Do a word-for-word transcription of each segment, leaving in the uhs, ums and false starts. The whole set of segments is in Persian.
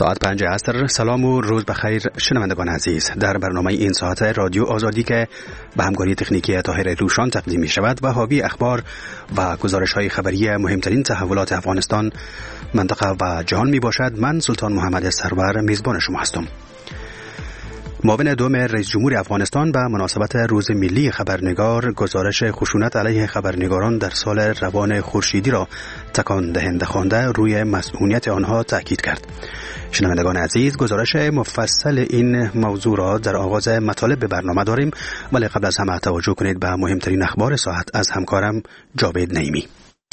ساعت پنج عصر. سلام و روز بخیر شنوندگان عزیز. در برنامه این ساعت رادیو آزادی که به همکاری تکنیکی طاهر روشان تقدیم می شود و حاوی اخبار و گزارش های خبری مهمترین تحولات افغانستان، منطقه و جهان می باشد، من سلطان محمد سرور میزبان شما هستم. معاون دوم رئیس جمهور افغانستان به مناسبت روز ملی خبرنگار گزارش خشونت علیه خبرنگاران در سال روان خورشیدی را تکان دهنده خوانده روی مسئولیت آنها تاکید کرد. شنوندگان عزیز، گزارش مفصل این موضوع را در آغاز مطالب به برنامه داریم، ولی قبل از همه توجه کنید به مهمترین اخبار ساعت از همکارم جاوید نعیمی.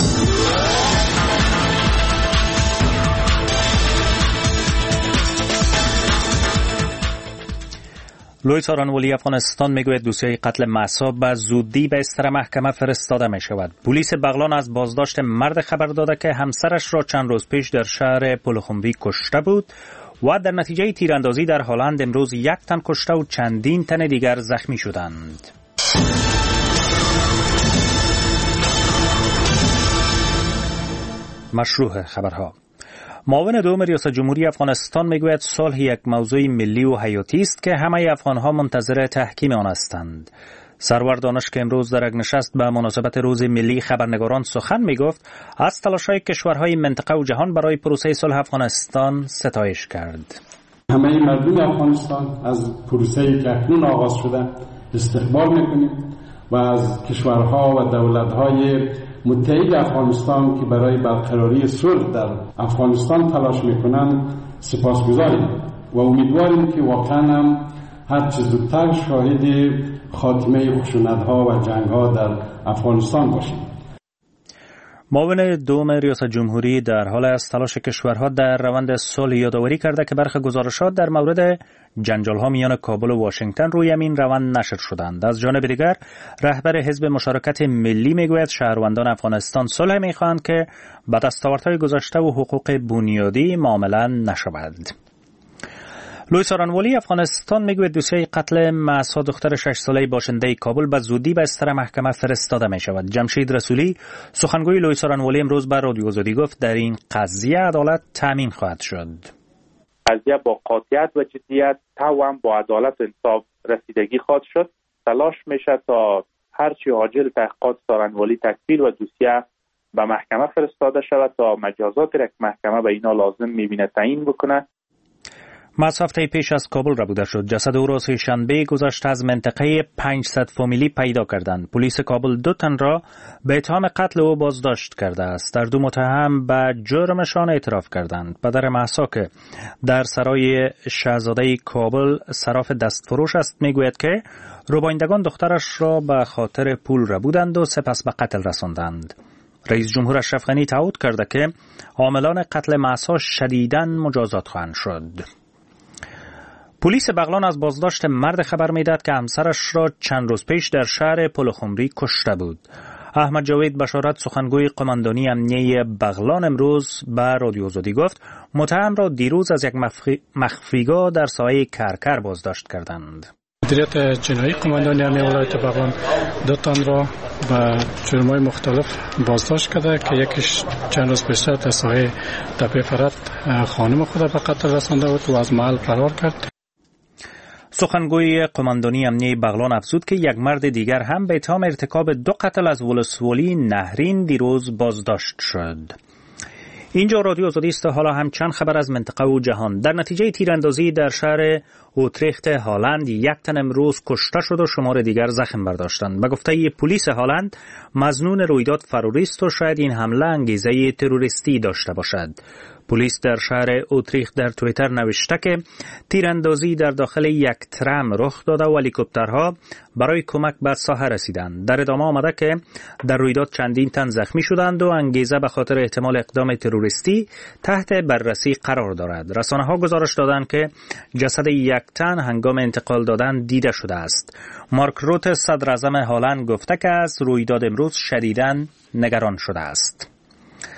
لوی سارانوالی افغانستان میگوید دوسیه قتل مهسا به زودی به استر محکمه فرستاده می شود. پلیس بغلان از بازداشت مرد خبر داده که همسرش را چند روز پیش در شهر پلخمری کشته بود و در نتیجه تیراندازی در هلند امروز یک تن کشته و چندین تن دیگر زخمی شدند. مشروع خبرها. معاون دوم ریاست جمهوری افغانستان میگوید صلح یک موضوع ملی و حیاتی است که همه افغانها منتظر تحکیم آن هستند. سرور دانش که امروز در یک نشست به مناسبت روز ملی خبرنگاران سخن میگفت، از تلاش‌های کشورهای منطقه و جهان برای پروسه صلح افغانستان ستایش کرد. همه مردم افغانستان از پروسه‌ای که اکنون آغاز شده استقبال میکنیم و از کشورها و دولت‌های متحد افغانستان که برای برقراری صلح در افغانستان تلاش میکنند سپاسگزاریم و امیدواریم که واقعا هم هر چه زودتر شاهد خاتمه خشونت‌ها و جنگ‌ها در افغانستان باشیم. معاون دوم ریاست جمهوری در حال از تلاش کشورها در روند صلح یادآوری کرده که برخی گزارشات در مورد جنجال‌ها میان کابل و واشنگتن روی همین روند نشر شدند. از جانب دیگر رهبر حزب مشارکت ملی میگوید شهروندان افغانستان صلح میخواهند که به دستاوردهای گذشته و حقوق بنیادی معامله نشود. لوی سارانوالی افغانستان میگوید دوسیه قتل مهسا دختر شش ساله باشنده کابل به زودی به استر محکمه فرستاده می شود. جمشید رسولی سخنگوی لوی سارانوالی امروز بر رادیو آزادی گفت در این قضیه عدالت تامین خواهد شد. قضیه با قاطعیت و جدیت توام با عدالت و انصاف رسیدگی خواهد شد. تلاش میشه تا هرچی عاجل تحقیقات سارانوالی تکمیل و دوسیه به محکمه فرستاده شود تا مجازات را که محکمه به اینا لازم میبینه تعیین بکنه. مهسا هفته پیش از کابل ربوده شد. جسد او را سه‌شنبه گذشته از منطقه پنجصد فامیلی پیدا کردند. پلیس کابل دو تن را به اتهام قتل او بازداشت کرده است. در دو متهم به جرمشان اعتراف کردند. پدر مهسا که در سرای شاهزاده کابل صراف دستفروش است میگوید که روبایندگان دخترش را به خاطر پول ربودند و سپس به قتل رساندند. رئیس جمهور اشرف غنی تعهد کرده که عاملان قتل مهسا شدیداً مجازات خواهند شد. پلیس بغلان از بازداشت مرد خبر میداد که همسرش را چند روز پیش در شهر پلخمری کشته بود. احمد جاوید بشارت سخنگوی قماندانی امنیه بغلان امروز به رادیو آزادی گفت متهم را دیروز از یک مخفی... مخفیگاه در سایه کرکر بازداشت کردند. مدیریت جنایی قماندانی امنیه ولایت بغلان دو تن را به جرم‌های مختلف بازداشت کرده که یکیش چند روز پیشتر در سایه تپه فرات خانم خود به قتل رسانده بود و از محل فرار کرد. سخنگوی قماندانی امنیه بغلان افزود که یک مرد دیگر هم به اتهام ارتکاب دو قتل از ولسوالی نهرین دیروز بازداشت شد. اینجا رادیو آزادی است. حالا هم چند خبر از منطقه و جهان. در نتیجه تیراندازی در شهر اوتریخت هالند یک تن امروز کشته شد و شمار دیگر زخم برداشتند. به گفته پلیس هالند مظنون رویداد تروریست و شاید این حمله انگیزه تروریستی داشته باشد. پلیس در شهر اوتریخت در توییتر نوشته که تیراندازی در داخل یک ترام رخ داده و هلیکوپترها برای کمک به ساحه رسیدند. در ادامه آمده که در رویداد چندین تن زخمی شدند و انگیزه به خاطر احتمال اقدام تروریستی تحت بررسی قرار دارد. رسانه‌ها گزارش دادند که جسد یک تن هنگام انتقال دادن دیده شده است. مارک روت صدر اعظم هالند گفته که از رویداد امروز شدیداً نگران شده است.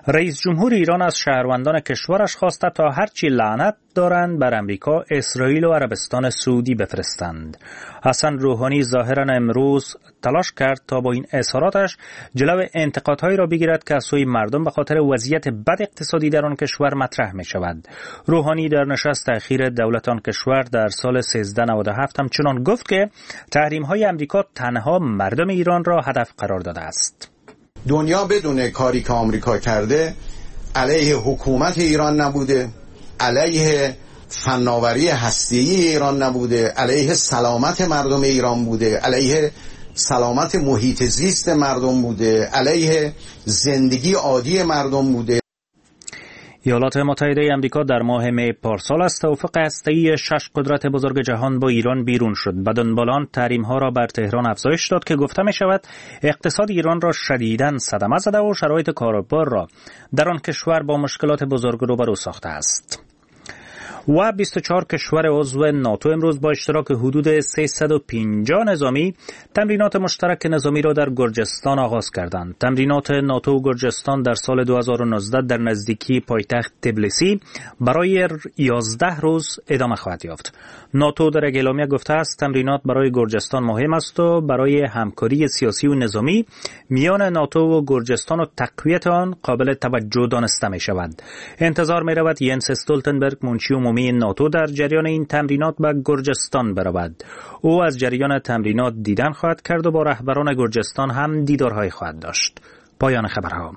رئیس جمهور ایران از شهروندان کشورش خواسته تا هرچی لعنت دارند بر امریکا، اسرائیل و عربستان سعودی بفرستند. حسن روحانی ظاهرا امروز تلاش کرد تا با این اظهاراتش جلو انتقادهایی را بگیرد که از سوی مردم به خاطر وضعیت بد اقتصادی در آن کشور مطرح می شود. روحانی در نشست تأخیر دولت آن کشور در سال سیزده نود و هفت همچنان گفت که تحریم های امریکا تنها مردم ایران را هدف قرار داده است. دنیا بدون کاری که آمریکا کرده علیه حکومت ایران نبوده، علیه فناوری هسته‌ای ایران نبوده، علیه سلامت مردم ایران بوده، علیه سلامت محیط زیست مردم بوده، علیه زندگی عادی مردم بوده. ایالات متحده آمریکا در ماه می پارسال از توافق هسته‌ای شش قدرت بزرگ جهان با ایران بیرون شد. بدانبال آن تحریم‌ها را بر تهران افزایش داد که گفته می شود اقتصاد ایران را شدیداً صدمه زده و شرایط کاروبار را در آن کشور با مشکلات بزرگ روبرو ساخته است. و بیست و چهار کشور عضو ناتو امروز با اشتراک حدود سیصد و پنجاه نظامی تمرینات مشترک نظامی را در گرجستان آغاز کردند. تمرینات ناتو و گرجستان در سال دو هزار و نوزده در نزدیکی پایتخت تبلیسی برای یازده روز ادامه خواهد یافت. ناتو در اعلامیه گفته است تمرینات برای گرجستان مهم است و برای همکاری سیاسی و نظامی میان ناتو و گرجستان و تقویت آن قابل توجه دانسته می شود. انتظار می رود ینس استولتنبرگ منشی عمومی ناتو در جریان این تمرینات به گرجستان برود. او از جریان تمرینات دیدن خواهد کرد و با رهبران گرجستان هم دیدارهای خواهد داشت. پایان خبرها.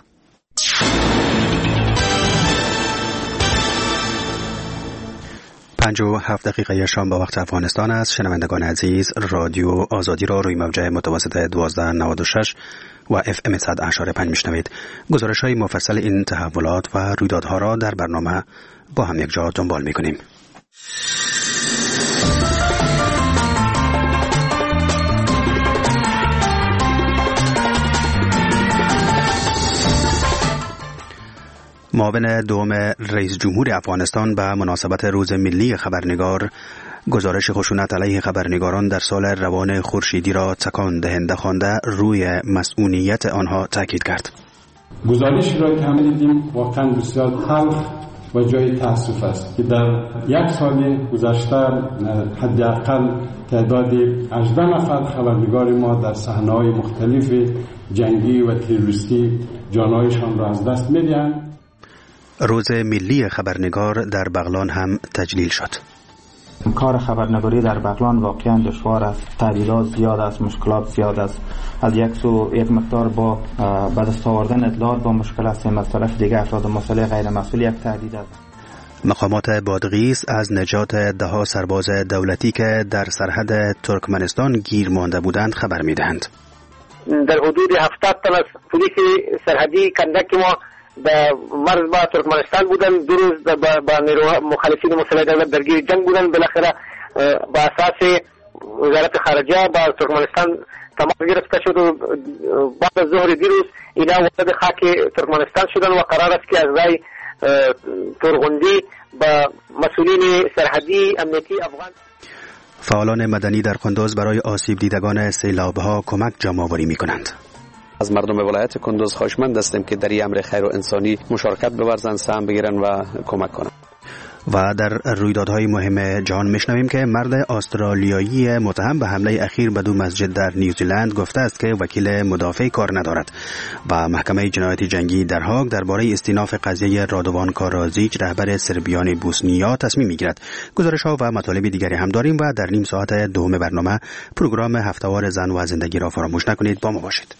پنج و هفت دقیقه شام با وقت افغانستان است. شنوندگان عزیز، رادیو آزادی را روی موج متوسط دوازده نود و شش و اف ام صد اشاره پنج میشنوید. گزارش های مفصل این تحولات و رویدادها را در برنامه با هم یک جا دنبال میکنیم. معاون دوم رئیس جمهور افغانستان به مناسبت روز ملی خبرنگار گزارش خشونت علیه خبرنگاران در سال روان خورشیدی را تکان دهنده خوانده روی مسئولیت آنها تاکید کرد. گزارشی را که همه دیدیم واقعا بسیار تلخ و جای تأسف است که در یک سال گذشته حداقل تعداد هجده نفر خبرنگار ما در صحنه‌های مختلف جنگی و تروریستی جانهایشان را از دست می‌دهند. روز ملی خبرنگار در بغلان هم تجلیل شد. کار خبرنگاری در بغلان واقعا دشوار است، تعدیلات زیاد است، مشکلات زیاد است. از یک سو یک مقدار با به دست آوردن اطلاعات با مشکل است، از طرف دیگه افراد مسئول غیر مسئول یک تهدید است. مقامات بادغیس از نجات دهها سرباز دولتی که در سرحد ترکمنستان گیر مانده بودند خبر میدهند. در حدود هفتاد تن از پلیس سرحدی کندک ما در مرز با ترکمنستان بودن، دو روز با نیروهای مخالفین مسلح دولت درگیر جنگ بودن. بالاخره با اساس وزارت خارجه با ترکمنستان تماس گرفته شد و بعد از ظهر دیروز اینا وارد خاک ترکمنستان شدن و قرار است که از رای تورغندی با مسئولین سرحدی امنیتی افغان. فعالان مدنی در کندوز برای آسیب دیدگان سیلاب‌ها کمک جمع‌آوری می‌کنند. از مردم ولایت کندوز خواهشمند هستیم که در این امر خیر و انسانی مشارکت بورزند، سهم بگیرن و کمک کنند. و در رویدادهای مهم جهان میشنویم که مرد استرالیایی متهم به حمله اخیر به دو مسجد در نیوزیلند گفته است که وکیل مدافع کار ندارد و محکمه جنایت جنگی در هاگ درباره استیناف قضیه رادوان کارازیچ رهبر سربیان بوسنیا تصمیم میگیرد. گزارش ها و مطالب دیگری هم داریم و در نیم ساعت دوم برنامه پروگرام هفته‌وار زن و زندگی را فراموش نکنید. با ما باشید.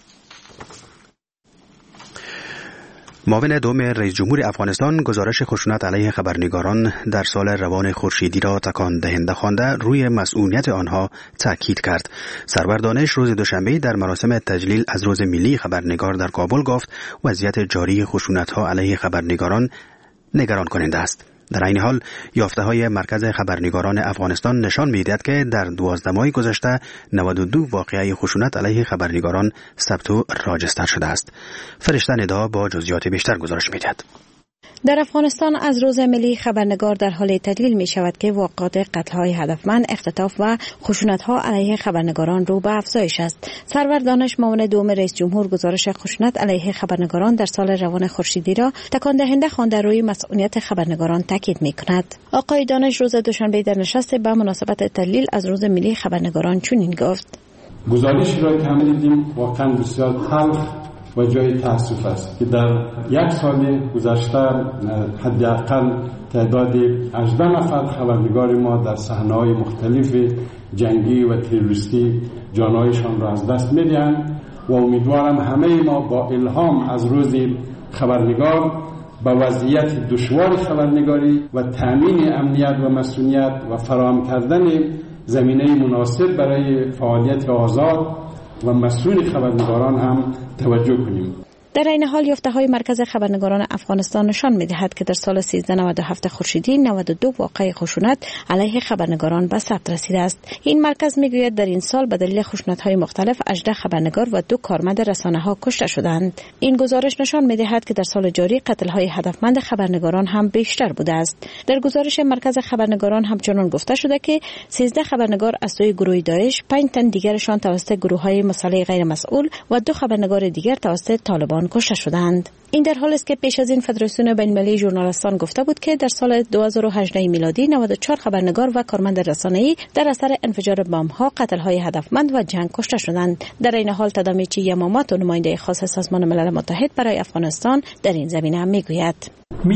معاون دوم رئیس جمهور افغانستان گزارش خشونت علیه خبرنگاران در سال روان خورشیدی را تکان دهنده خوانده روی مسئولیت آنها تاکید کرد. سرور دانش روز دوشنبه در مراسم تجلیل از روز ملی خبرنگار در کابل گفت وضعیت جاری خشونت‌ها علیه خبرنگاران نگران کننده است. در این حال یافته‌های مرکز خبرنگاران افغانستان نشان می‌دهد که در دوازده ماه گذشته نود و دو واقعه خشونت علیه خبرنگاران ثبت و راجستر شده است. فرشته ندا با جزئیات بیشتر گزارش می‌دهد. در افغانستان از روز ملی خبرنگار در حال تدلیل می شود که واقعات قتل‌های هدفمند، اختطاف و خشونت‌ها علیه خبرنگاران رو به افزایش است. سرور دانش، معاون دوم رئیس جمهور، گزارش خشونت علیه خبرنگاران در سال روان خورشیدی را تکان دهنده خوانده روی مسئولیت خبرنگاران تاکید می کند. آقای دانش روز دوشنبه در نشست به مناسبت تدلیل از روز ملی خبرنگاران چنین گفت: گزارشی را که همه دیدیم واقعا بسیار تلخ و جای تأسف است که در یک سال گذشته حداقل تعداد هجده نفر خبرنگار ما در صحنه‌های مختلف جنگی و تروریستی جانهایشان را از دست می‌دهند و امیدوارم همه ما با الهام از روز خبرنگار به وضعیت دشوار خبرنگاری و تامین امنیت و مسئولیت و فراهم کردن زمینه مناسب برای فعالیت آزاد و مسئول خبرنگاران هم توجه کنیم. در این حال یافته‌های مرکز خبرنگاران افغانستان نشان می‌دهد که در سال سیزده نود و هفت خورشیدی نود و دو واقعه خشونت علیه خبرنگاران به ثبت رسیده است. این مرکز می‌گوید در این سال به دلیل خشونت‌های مختلف هجده خبرنگار و دو کارمند رسانه‌ها کشته شدند. این گزارش نشان می‌دهد که در سال جاری قتل‌های هدفمند خبرنگاران هم بیشتر بوده است. در گزارش مرکز خبرنگاران همچنان گفته شده که سیزده خبرنگار از سوی گروه داعش، پنج تن دیگرشان توسط گروه‌های مسلح غیر مسئول و دو خبرنگار دیگر توسط طالبان کشته شدند. این در حالی است که پیش از این فدراسیون بین‌المللی ژورنالیستان گفته بود که در سال دو هزار و هجده میلادی نود و چهار خبرنگار و کارمند رسانه‌ای در اثر انفجار بمب‌ها، قتل‌های هدفمند و جنگ کشته شدند. در این حال تدامیچی یمامات، نماینده خاص سازمان ملل متحد برای افغانستان، در این زمینه میگوید: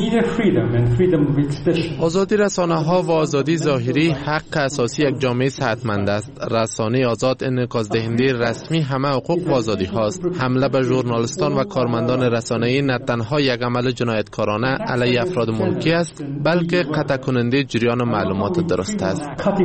آزادی رسانه‌ها و آزادی ظاهری حق اساسی یک جامعه صحتمند است. رسانه آزاد انعکاس دهنده رسمی همه حقوق و آزادی هاست. حمله به ژورنالیستان و کارمندان رسانه‌ای نه تنها یک عمل جنایتکارانه علیه افراد ملکی است، بلکه قطع کننده جریان معلومات درست است.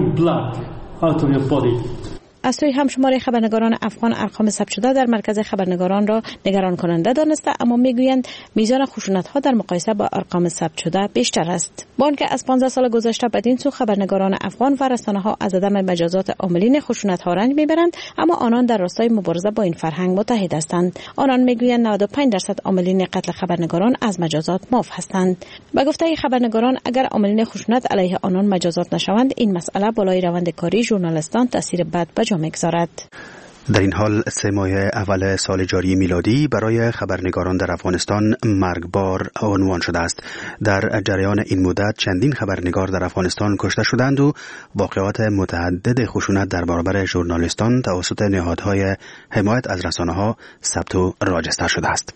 از سوی هم شماره خبرنگاران افغان ارقام ثبت شده در مرکز خبرنگاران را نگران کننده دانسته، اما میگویند میزان خشونت‌ها در مقایسه با ارقام ثبت شده بیشتر است. با آنکه از پانزده سال گذشته بدین سو خبرنگاران افغان و رسانه‌ها از عدم مجازات عاملین خشونت‌ها رنج میبرند، اما آنان در راستای مبارزه با این فرهنگ متحد هستند. آنان میگویند نود و پنج درصد عاملین قتل خبرنگاران از مجازات معاف هستند. به گفته خبرنگاران اگر عاملین خشونت علیه آنان مجازات نشوند، این مسئله بالای روند کاری ژورنالیستان تاثیر بد به جامعه می‌گذارد. در این حال سه ماه اول سال جاری میلادی برای خبرنگاران در افغانستان مرگبار عنوان شده است. در جریان این مدت چندین خبرنگار در افغانستان کشته شدند و واقعات متعدد خشونت در برابر ژورنالیستان توسط نهادهای حمایت از رسانه‌ها ثبت و راجستر شده است.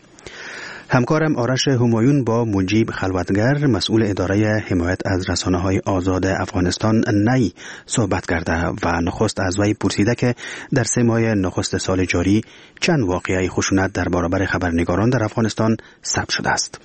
همکارم آرش همایون با مجیب خلوتگر، مسئول اداره حمایت از رسانه‌های آزاد افغانستان نی، صحبت کرده و نخست از وی پرسیده که در سه ماه نخست سال جاری چند واقعه خشونت در برابر خبرنگاران در افغانستان ثبت شده است.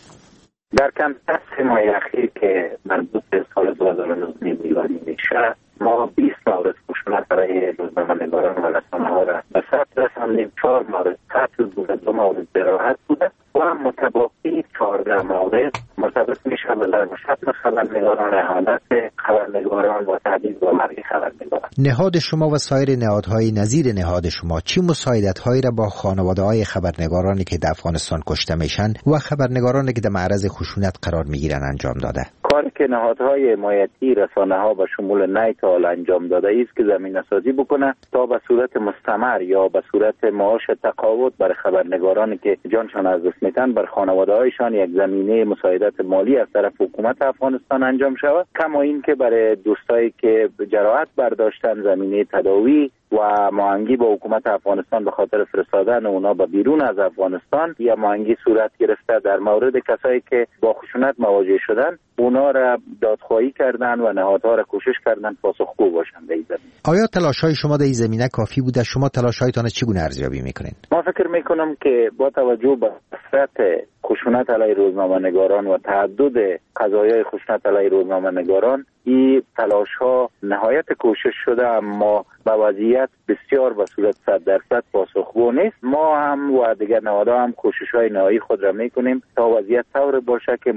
در کمتر سه ماه اخیر که مربوط به سال دو هزار و نوزده میلادی میشه، ما بیست مورد خشونت برای روزنامه‌نگاران و رسانه‌ها را به ثبت رساندیم. چهار مورد قتل بوده، دو مورد جراحت بوده و متباقی چهارده مورد مرتبط میشه به ضرب شتم خبرنگاران، اهانت خبرنگاران و تهدید و مرگ خبرنگاران. نهاد شما و سایر نهادهای نظیر نهاد شما چی مساعدت‌هایی را با خانواده‌های خبرنگارانی که در افغانستان کشته میشن و خبرنگارانی که در معرض خشونت قرار میگیرن انجام داده؟ کاری که نهادهای حمایتی رسانه‌ها به شمول نی تا انجام داده است که زمینه‌سازی بکنه تا به صورت مستمر یا به صورت معاش تقاعد برای خبرنگارانی که جانشان از دست میتن بر خانواده‌هایشان یک زمینه مساعدت مالی از طرف حکومت افغانستان انجام شود. کما این که برای دوستایی که جراحت برداشتن زمینه تداوی و ماهنگی با حکومت افغانستان به خاطر فرستادن اونا به بیرون از افغانستان یا ماهنگی صورت گرفته در مورد کسایی که با خشونت مواجه شدن، اونا را دادخواهی کردن و نهادها را کوشش کردن پاسخگو باشن در این زمینه. آیا تلاش‌های شما در این زمینه کافی بوده؟ شما تلاش‌هایتان چگونه ارزیابی می‌کنین؟ ما فکر می‌کنم که با توجه به کثرت خشونت علیه روزنامه‌نگاران و تعدد قضایای خشونت علیه روزنامه‌نگاران، این تلاش‌ها نهایت کوشش شده، اما با وضعیت بسیار به صورت صد درصد پاسخگو نیست. ما هم و دیگر نهادها هم کوشش‌های نهایی خود را می‌کنیم تا وضعیت طور باشه که ما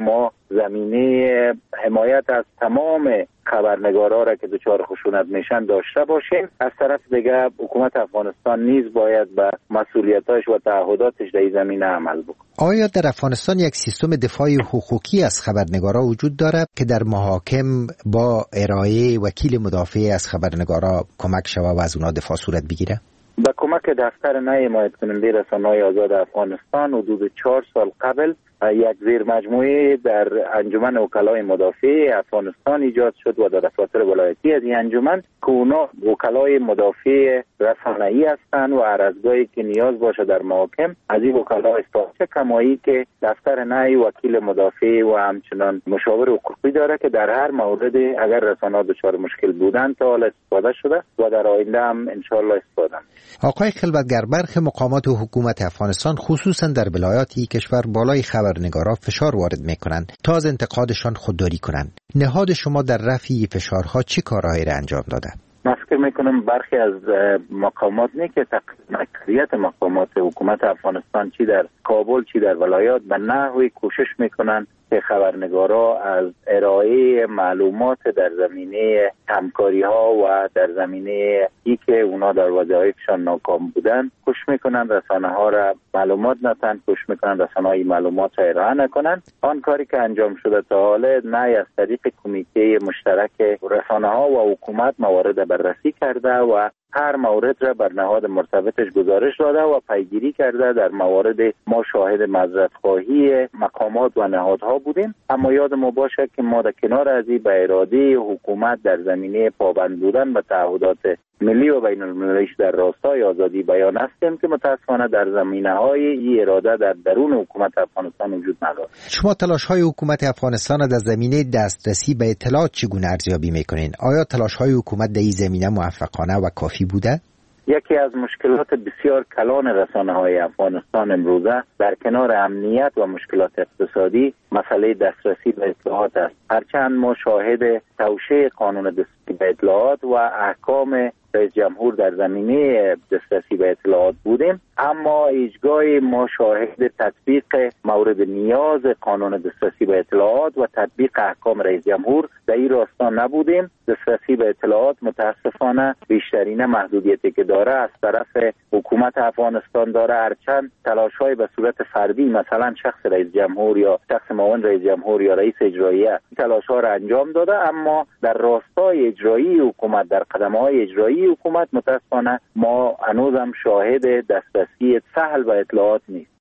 زمینه حمایت از تمام خبرنگارا را که دچار خشونت میشن داشته باشیم. از طرف دیگه حکومت افغانستان نیز باید به مسئولیتاش و تعهداتش در این زمینه عمل بکنه. آیا در افغانستان یک سیستم دفاعی حقوقی از خبرنگارا وجود دارد که در محاکم با ارائه وکیل مدافع از خبرنگارا کمک شود و از اونا دفاع صورت بگیره؟ با کمک دفتر نهایی حمایت کننده رسانه‌های آزاد افغانستان حدود چهار سال قبل یک زیر مجموعه در انجمن وکلای مدافع افغانستان ایجاد شد و در دفاتر ولایتی از این انجمن که اونا وکلای مدافع رسانه‌ای هستند و هر از گاهی که نیاز باشه در محاکم از این وکلا استفاده کمایی که دفتر نهایی وکیل مدافع و همچنان مشاور حقوقی داره که در هر مورد اگر رسانه‌ها دچار مشکل بودن تا حالا استفاده شده و در آینده هم انشالله استفاده میشه. آقای خلوتگر، برخی مقامات و حکومت افغانستان خصوصا در ولایاتی کشور بالای خبرنگارا فشار وارد میکنند تا از انتقادشان خودداری کنند. نهاد شما در رفع فشارها چه کارهایی را انجام داده؟ من فکر میکنم برخی از مقامات نه که تقریبا اکثریت مقامات حکومت افغانستان چی در کابل چی در ولایات به نحوی کوشش میکنن که خبرنگارا از ارائه معلومات در زمینه همکاری ها و در زمینه ای که اونا در وظایفشان ناکام بودن کوشش میکنن رسانه ها را معلومات نتن، کوشش میکنن رسانه های معلومات را ارائه نکنن. آن کاری که انجام شده تا حالا نه از طریق کمیته مشترک رسانه ها و حکومت موارد بررسی کرده و هر مورد را بر نهاد مرتبطش گزارش داده و پیگیری کرده. در موارد ما شاهد معذرت خواهی مقامات و نهادها بودیم، اما یاد ما باشه که ما در کنار از این به اراده حکومت در زمینه پابند بودن به تعهدات ملی و بین المللیش در راستای آزادی بیان هستیم که متاسفانه در زمینه‌های این اراده در درون حکومت افغانستان وجود ندارد. شما تلاش‌های حکومت افغانستان در زمینه دسترسی به اطلاعات چگونه ارزیابی می‌کنین؟ آیا تلاش‌های حکومت در این زمینه موفقانه و کافی بوده؟ یکی از مشکلات بسیار کلان رسانه‌های افغانستان امروزه در کنار امنیت و مشکلات اقتصادی مسئله دسترسی به اطلاعات است. هرچند ما شاهد توشیح قانون دسترسی به اطلاعات و احکام رئیس جمهور در زمینه دسترسی به اطلاعات بودیم، اما هیچگاهی ما شاهد تطبیق مورد نیاز قانون دسترسی به اطلاعات و تطبیق احکام رئیس جمهور در این راستا نبودیم. دسترسی به اطلاعات متاسفانه بیشترین محدودیتی که داره از طرف حکومت افغانستان داره، هرچند تلاش‌های به صورت فردی مثلا شخص رئیس جمهور یا شخص معاون رئیس جمهور یا رئیس اجراییه تلاش‌ها را انجام داده، اما در راستای اجرایی حکومت در قدم‌های اجرایی حکومت متاسفانه ما هنوزم شاهد دسترسی سهل به اطلاعات نیست.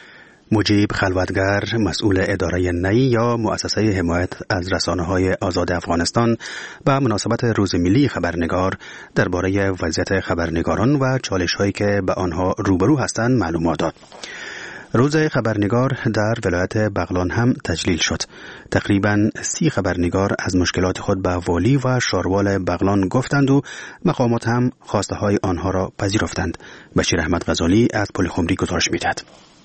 مجیب خلوتگر، مسئول اداره نی یا مؤسسه حمایت از رسانه‌های آزاد افغانستان، به مناسبت روز ملی خبرنگار درباره وضعیت خبرنگاران و چالش‌هایی که به آنها روبرو هستند معلومات داد. روز خبرنگار در ولایت بغلان هم تجلیل شد. تقریباً سی خبرنگار از مشکلات خود به والی و شاروال بغلان گفتند و مقامات هم خواسته های آنها را پذیرفتند. بشیر احمد غزالی از پل خمری گزارش می‌دهد.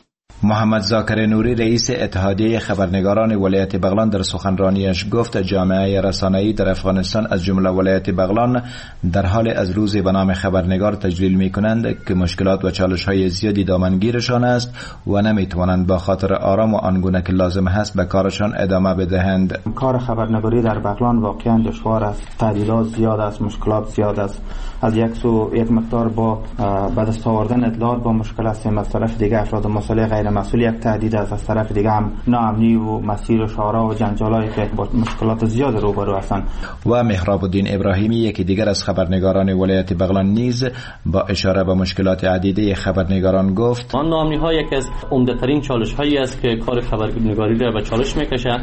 محمد ذاکر نوری رئیس اتحادیه خبرنگاران ولایت بغلان در سخنرانیش گفت جامعه رسانه‌ای در افغانستان از جمله ولایت بغلان در حال از روزی به نام خبرنگار تجلیل می‌کنند که مشکلات و چالش‌های زیادی دامنگیرشان است و نمی‌توانند با خاطر آرام و آنگونه که لازم هست به کارشان ادامه بدهند. کار خبرنگاری در بغلان واقعا دشوار است، تعدیلات زیاد است، مشکلات زیاد است. از یک سو یک مقدار با به دست آوردن اطلاعات با مشکل است، از طرف دیگه افراد مسئول غیر مسئول یک تهدید است، از طرف دیگه هم ناامنی و مسیر و شارع و جنجالایی که با مشکلات زیاد روبرو هستند. و مهراب الدین ابراهیمی یکی دیگر از خبرنگاران ولایت بغلان نیز با اشاره به مشکلات عدیده خبرنگاران گفت آن ناامنی ها یکی از عمده ترین چالش هایی است که کار خبرنگاری را به چالش میکشه.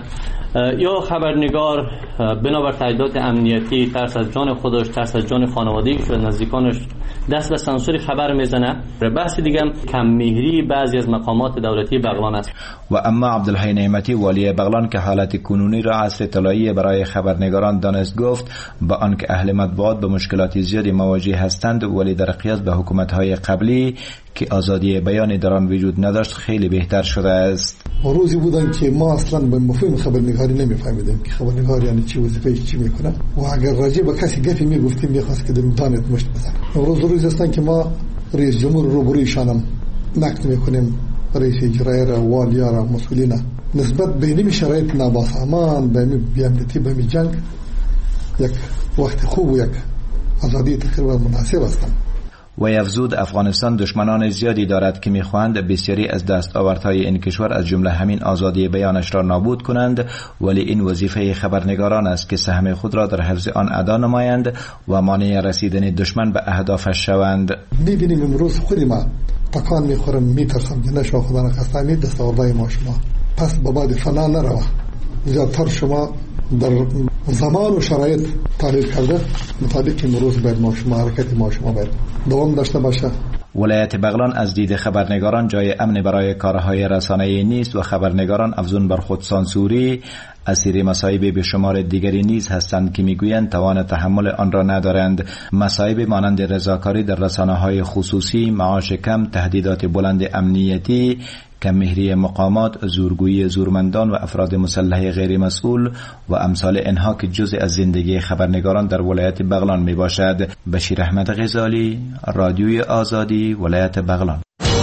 یا خبرنگار بنابر تهدیدات امنیتی ترس از جان خودش، ترس از جان خانوادگیش و نزدیکانش دست به سانسور خبر میزنه. بحث دیگه کم مهری بعضی از مقامات دولتی بغلان است. و اما عبدالحی نعمتی والی بغلان که حالت کنونی را عصر طلایی برای خبرنگاران دانست گفت با آنکه اهل مطبوعات به مشکلات زیادی مواجه هستند ولی در قیاس به حکومت‌های قبلی که آزادی بیان در آن وجود نداشت خیلی بهتر شده است. روزی بودن که ما اصلا به مفهوم خبرنگاری نمیفهمیدیم که خبرنگار یعنی چی، وظیفه‌اش چی میکنه و اگر راجع به کسی گپی میگفتیم میخواست که دمتانت مشت بزنه. روز روز هستن که ما رئیس جمهور روبروی شانم نقد میکنیم رئیس اجرایی را، والیا را، مسئولین نسبت به این شرایط نابسامان، به بی‌امنیتی، به جنگ یک وقت خوب و یک آزادی تقریبا مناسب هستند. و افزود افغانستان دشمنان زیادی دارد که میخواهند بسیاری از دستاوردهای این کشور از جمله همین آزادی بیانش را نابود کنند، ولی این وظیفه خبرنگاران است که سهم خود را در حفظ آن ادا نمایند و مانع رسیدن دشمن به اهدافش شوند. میبینیم امروز خودی ما تکان میخورم، میترسم که نشما خدا نخواستنی دستاوردهای ما شما پس به بعد فنا نروه. زیادتر شما در زمان و شرایط تحلیل کرده مطابق امروز باید ما شما حرکت ما شما باید دوام داشته باشه. ولایت بغلان از دید خبرنگاران جای امن برای کارهای رسانه‌ای نیست و خبرنگاران افزون بر خود سانسوری اسیر مصائب به شمار دیگری نیز هستند که میگویند توان تحمل آن را ندارند. مصائب مانند رضاکاری در رسانه‌های خصوصی، معاش کم، تهدیدات بلند امنیتی، کم‌مهری مقامات، زورگویی زورمندان و افراد مسلح غیر مسئول و امثال اینها که جزء از زندگی خبرنگاران در ولایت بغلان می باشد. بشیر احمد غزالی، رادیوی آزادی، ولایت بغلان.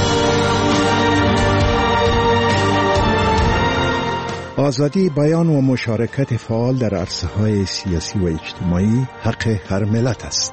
آزادی بیان و مشارکت فعال در عرصه‌های سیاسی و اجتماعی حق هر ملت است.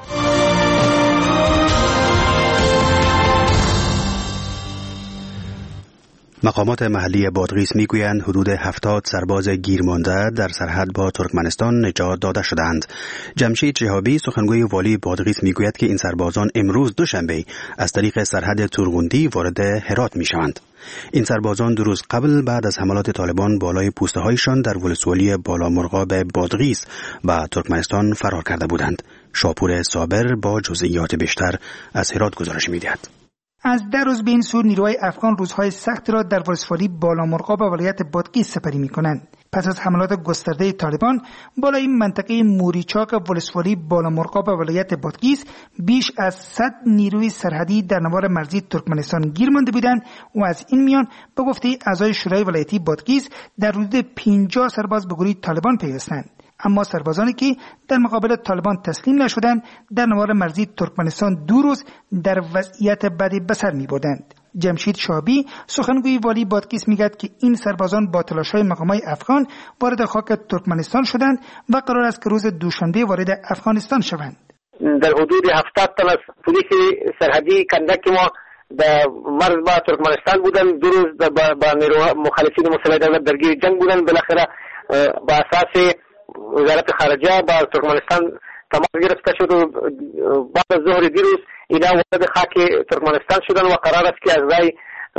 مقامات محلی بادغیس میگویند حدود هفتاد سرباز گیرمانده در سرحد با ترکمنستان نجات داده شدند. جمشید شهابی سخنگوی والی بادغیس میگوید که این سربازان امروز دوشنبه از طریق سرحد تورغوندی وارد هرات میشوند. این سربازان دو روز قبل بعد از حملات طالبان بالای پوسته هایشان در ولسوالی بالا مرغاب بادغیس و ترکمنستان فرار کرده بودند. شاپور صابر با جزئیات بیشتر از هرات گزارش میدهد. از ده روز به این سو نیروهای افغان روزهای سخت را در ولسوالی بالا مرغاب و ولایت بادغیس سپری می‌کنند. پس از حملات گسترده طالبان بالای این منطقه موریچاک و ولسوالی بالا مرغاب و ولایت بادغیس بیش از صد نیروی سرحدی در نوار مرزی ترکمنستان گیر مانده بودند و از این میان به گفته اعضای شورای ولایتی بادغیس در حدود پنجاه سرباز به گروه طالبان پیوستند. اما سربازانی که در مقابل طالبان تسلیم نشدند در نوار مرزی ترکمنستان دو روز در وضعیت بدی به سر می‌بردند. جمشید شهابی سخنگوی والی بادغیس میگوید که این سربازان با تلاش‌های مقامات افغان وارد خاک ترکمنستان شدند و قرار است که روز دوشنبه وارد افغانستان شوند. در حدود هفتاد تن از پلیس سرحدی کندک ما در مرز با ترکمنستان بودند. دو روز با نیروهای مخالفین مسلح دولت درگیر جنگ بودند. بالاخره با اساس وزارت خارجه با ترکمنستان تماس گرفته شد و بعد از ظهر دیروز اینا وارد خاک ترکمنستان شدن و قرار است که از رای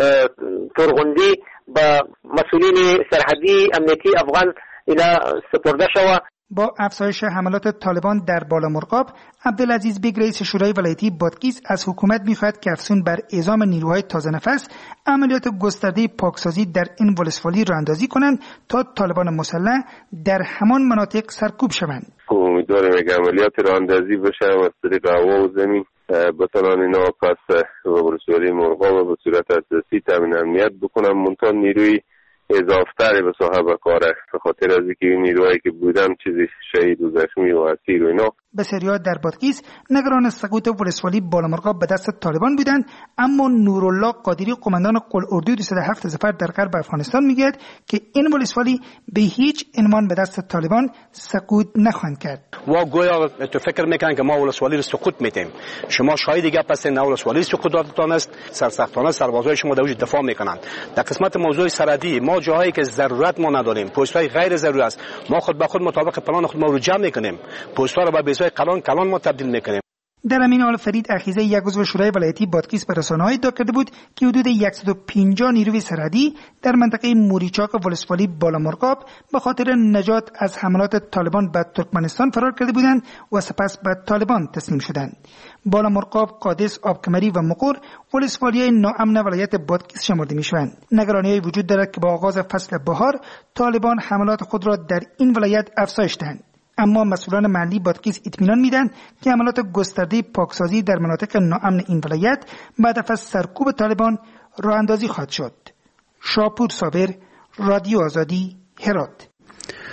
تورغوندی با مسئولین سرحدی امنیتی افغان اینا سپرده شود. با افزایش حملات طالبان در بالا مرغاب، عبدالعزیز بیگ رئیس شورای ولایتی بادغیس از حکومت می‌خواهد که افزون بر اعزام نیروهای تازه نفس عملیات گسترده پاکسازی در این ولسوالی را اندازی کنند تا طالبان مسلح در همان مناطق سرکوب شوند. امیدواریم که عملیات را اندازی بشه و از طریق هوا و زمین بتوانند اینا پس ولسوالی مرغاب به صورت اساسی تامین امنیت بکنن. منتها نیروی اضافتری به صاحب کاره به خاطر از اینکه این نیروهایی که بودن چیزی شهید و زخمی و اسیر و اینا. بسیاری در بادغیس نگران سقوط ولسوالی بالا مرغاب به دست طالبان بودند، اما نورالله قادری قماندان قل-اردوی دویست و هفت ظفر در غرب افغانستان میگوید که این ولسوالی به هیچ عنوان به دست طالبان سقوط نخواهند کرد. و گویا تو فکر میکنن که ما ولسوالی رو سقوط میتیم. شما شاهد گپ هستین نه ولسوالی سقوطاتتان است. سرسختانه سربازای شما در وجود دفاع میکنند. در قسمت موضوع سرحدی ما جاهایی که ضرورت ما نداریم، پست‌های غیر ضروری است، ما خود به خود مطابق پلان خود ما رو جمع میکنیم. پست‌ها رو به بیسای کلان کلان ما تبدیل میکنیم. در همین حال فرید اخیزه یک عضو شورای ولایتی بادغیس به رسانه‌ها ادعا کرده بود که حدود صد و پنجاه نیروی سرحدی در منطقه موریچاک و ولسوالی بالا مرغاب به خاطر نجات از حملات طالبان به ترکمنستان فرار کرده بودند و سپس به طالبان تسلیم شدند. بالا مرغاب، قادس، آبکمری و مقر ولسوالی‌های ناامن ولایت بادغیس شمرده می‌شوند. نگرانی‌های وجود دارد که با آغاز فصل بهار طالبان حملات خود را در این ولایت افزایش دهند. اما مسئولان محلی بادغیس اطمینان میدن که عملیات گسترده پاکسازی در مناطق ناامن این ولایت بعد از سرکوب طالبان راه اندازی خواهد شد. شاپور صابر، رادیو آزادی، هرات.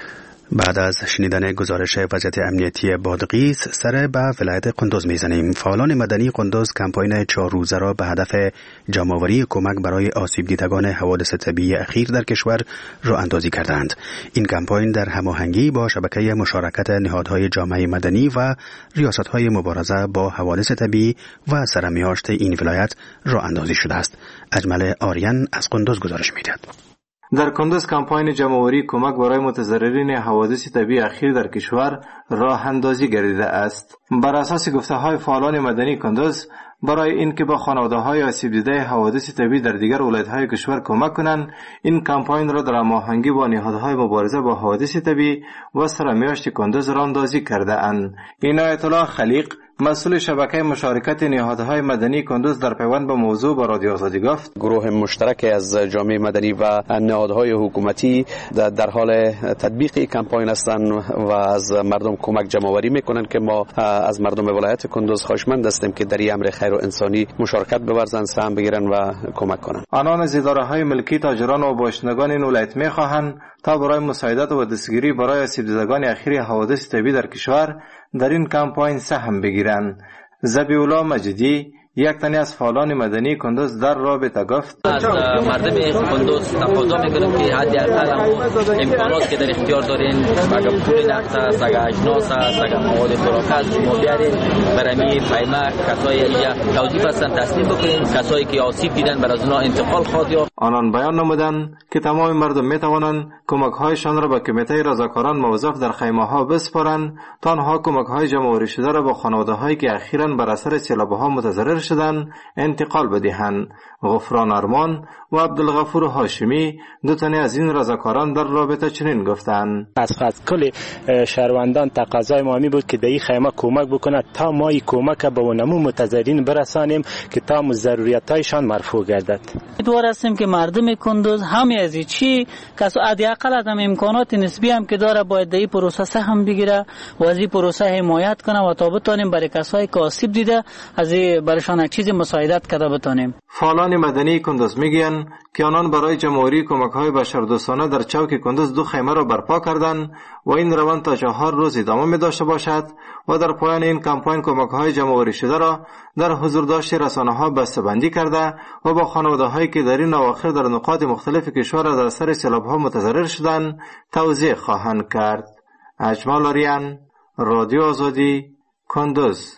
بعد از شنیدن گزارش وضعیت امنیتی بادغیس سر به ولایت قندوز میزنیم. فعالان مدنی قندوز کمپاین چهار روزه را به هدف جمع‌آوری کمک برای آسیب دیدگان حوادث طبیعی اخیر در کشور راه اندازی کردند. این کمپاین در هماهنگی با شبکه مشارکت نهادهای جامعه مدنی و ریاست‌های مبارزه با حوادث طبیعی و سرمیاشت این ولایت راه اندازی شده است. اجمل آریان از قندوز گزارش می‌دهد. در کندوز کمپاین جمع‌آوری کمک برای متضررین حوادث طبیعی اخیر در کشور راه اندازی گردیده است. بر اساس گفته‌های فعالان مدنی کندوز، برای اینکه با خانواده‌های آسیب دیده حوادث طبیعی در دیگر ولایت‌های کشور کمک کنند، این کمپاین را در هماهنگی با نهادهای مبارزه با حوادث طبیعی و سرمیاشت کندوز راه اندازی کرده‌اند. عنایت الله خلیق، مسئول شبکه مشارکت نهادهای مدنی کندوز، در پیوند به موضوع با رادیو آزادی گفت: گروه مشترک از جامعه مدنی و نهادهای حکومتی در حال تطبیق کمپاین هستند و از مردم کمک جمع‌آوری میکنند که ما از مردم ولایت کندوز خواهشمند هستیم که در این امر خیر و انسانی مشارکت بورزند، سهم بگیرند و کمک کنند. آنان از اداره‌های ملکی، تاجران و باشندگان این ولایت میخواهند تا برای مساعدت و دستگیری برای آسیب دیدگان اخیر حوادث طبیعی در کشور در این کمپاین سهم بگیرند. ذبیح‌الله مجیدی، یک تنی از فعالان مدنی کندوز، در رابطه گفت: از مردم کندوز تقاضا میکنیم که حداقل امکانات که در اختیار دارین، اگر پول نقد است، اگر اجناس است، اگر مواد خوراک است، شما بیارین برای پیمک کسایی اینجا توظیف هستن تسلیم بکنین. کسایی که آسیب دیدن بر از اونها انتقال خواهد یافت. آنان بیان نمودند که تمام مردم میتوانند کمک‌هایشان را به کمیته رضاکاران موظف در خیمه‌ها بسپارند تا آنها کمک‌های جمع‌آوری شده را با خانواده‌هایی که اخیراً بر اثر سیلاب‌ها متضرر شدن انتقال بدهند. غفران ارمان و عبدالغفور هاشمی، دو تنه از این رضاکاران، در رابطه چنین گفتند: از خاص کل شهروندان تقاضای ما می بود که در این خیمه کمک بکنه تا ما این کمک به اونمو متضررین برسانیم که تا ضرورتایشان مرفوع گردد. امیدوار هستیم که مردم کندوز همه از چی کسو حداقل از امکانات نسبی هم که داره باید در این پروسه سهم بگیره و از این پروسه حمایت کنه و تا بتونیم برای کسایی که آسیب دیده از برشان یک چیزی مساعدت کرده بتونیم. فعالان مدنی کندوز میگویند که آنان برای جمع‌آوری کمک‌های بشردوستانه در چوک کندوز دو خیمه را برپا کردند و این روند تا چهار روز ادامه می داشته باشد و در پایان این کمپاین کمک‌های جمع‌آوری شده را در حضور داشت رسانه‌ها بسته‌بندی کرده و با خانواده‌هایی که در این اواخر در نقاط مختلف کشور در اثر سیلاب‌ها متضرر شدند توزیع خواهند کرد. اجمل آریان، رادیو آزادی، کندوز.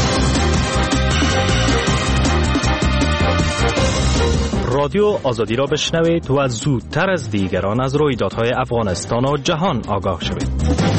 رادیو آزادی را بشنوید و زودتر از دیگران از رویدادهای افغانستان و جهان آگاه شوید.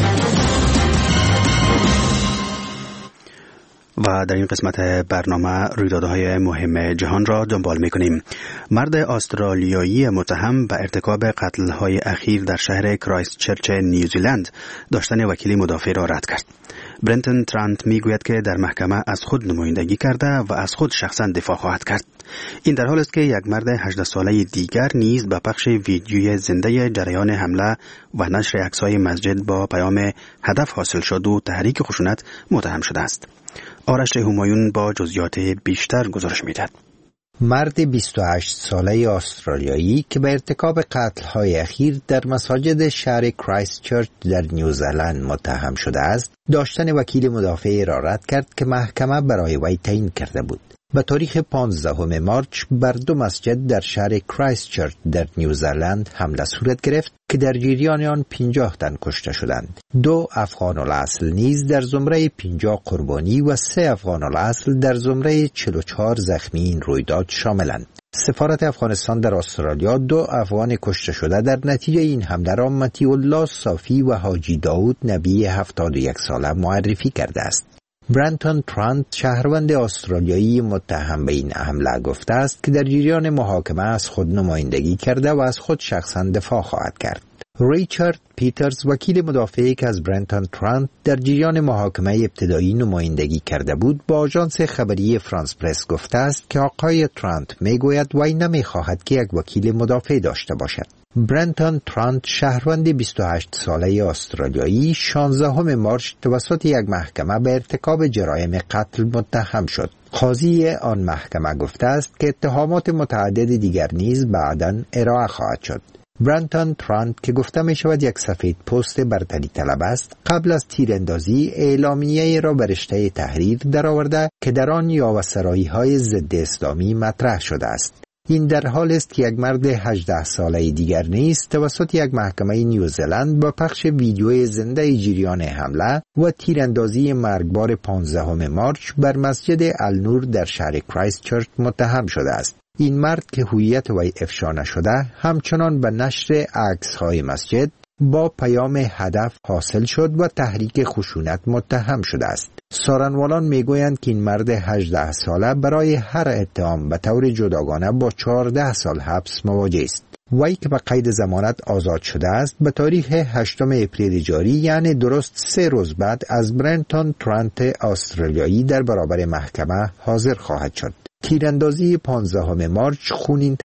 و در این قسمت برنامه رویدادهای مهم جهان را دنبال می‌کنیم. مرد استرالیایی متهم به ارتکاب قتل‌های اخیر در شهر کرایست چرچ نیوزیلند داشتن وکیل مدافع را رد کرد. برنتن ترانت میگوید که در محکمه از خود نمایندگی کرده و از خود شخصا دفاع خواهد کرد. این در حالی است که یک مرد هجده ساله دیگر نیز به پخش ویدیوی زنده جریان حمله و نشر عکس‌های مسجد با پیام هدف حاصل شد و تحریک خشونت متهم شده است. آرش همایون با جزئیات بیشتر گزارش می‌دهد. مرد بیست و هشت ساله استرالیایی که به ارتکاب قتل‌های اخیر در مساجد شهر کرایست چرچ در نیوزلند متهم شده است، داشتن وکیل مدافع را رد کرد که محکمه برای وی تعیین کرده بود. به تاریخ پانزدهم مارچ بر دو مسجد در شهر کرایست چرچ در نیوزلند حمله صورت گرفت که در جریان آن پنجاه تن کشته شدند. دو افغان الاصل نیز در زمره پنجاه قربانی و سه افغان الاصل در زمره چهل و چهار زخمی این رویداد شاملند. سفارت افغانستان در استرالیا دو افغان کشته شده در نتیجه این حمله را مطیع الله صافی و حاجی داود نبی هفتاد و یک ساله معرفی کرده است. برنتون ترانت، شهروند استرالیایی متهم به این حمله، گفته است که در جریان محاکمه از خود نمایندگی کرده و از خود شخصا دفاع خواهد کرد. ریچارد پیترز، وکیل مدافعی که از برنتون ترانت در جریان محاکمه ابتدایی نمایندگی کرده بود، با آژانس خبری فرانس پرس گفته است که آقای ترانت میگوید وی نمیخواهد که یک وکیل مدافع داشته باشد. برنتون ترانت، شهروند بیست و هشت ساله استرالیایی، شانزدهم مارچ توسط یک محکمه به ارتکاب جرایم قتل متهم شد. قاضی آن محکمه گفته است که اتهامات متعدد دیگر نیز بعداً ارائه خواهد شد. برانتون ترانت که گفته می شود یک سفید پوست برتری طلب است، قبل از تیراندازی اعلامیه را به رشته تحریر درآورده که در آن یاوه‌سرایی های ضد اسلامی مطرح شده است. این در حال است که یک مرد هجده ساله دیگر نیز توسط یک محکمه نیوزلند با پخش ویدیوی زنده جریان حمله و تیراندازی مرگبار پانزدهم مارچ بر مسجد النور در شهر کرایست چرچ متهم شده است. این مرد که هویت وی افشا نشده همچنان به نشر عکس‌های مسجد با پیام هدف حاصل شد و تحریک خشونت متهم شده است. سارنوالان میگویند که این مرد هجده ساله برای هر اتهام به طور جداگانه با چهارده سال حبس مواجه است. وی که به قید ضمانت آزاد شده است به تاریخ هشتم اپریل جاری، یعنی درست سه روز بعد، از برانتون ترانت استرالیایی در برابر محکمه حاضر خواهد شد. تیراندازی پانزدهم مارچ خونین